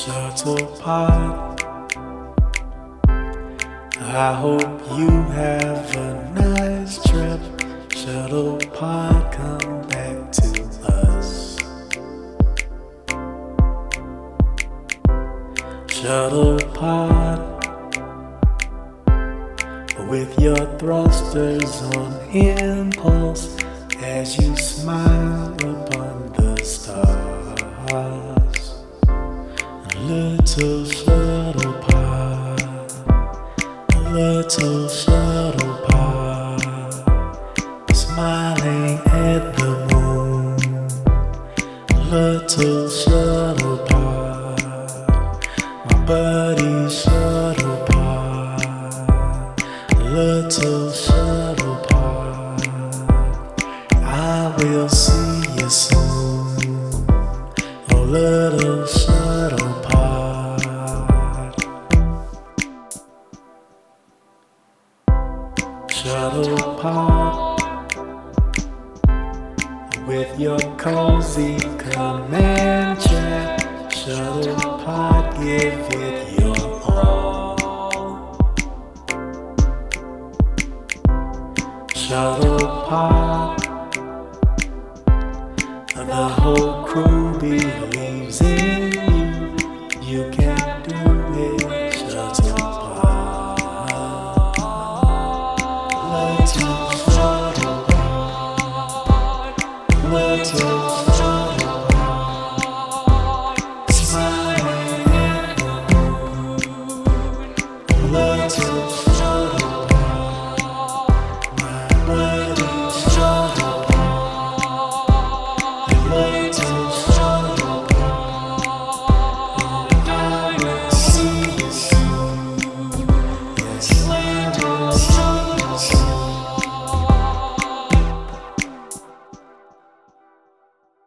Shuttlepod, I hope you have a nice trip. Shuttlepod, come back to us. Shuttlepod, with your thrusters on impulse as you smile upon the stars. Little shuttle pod, little shuttle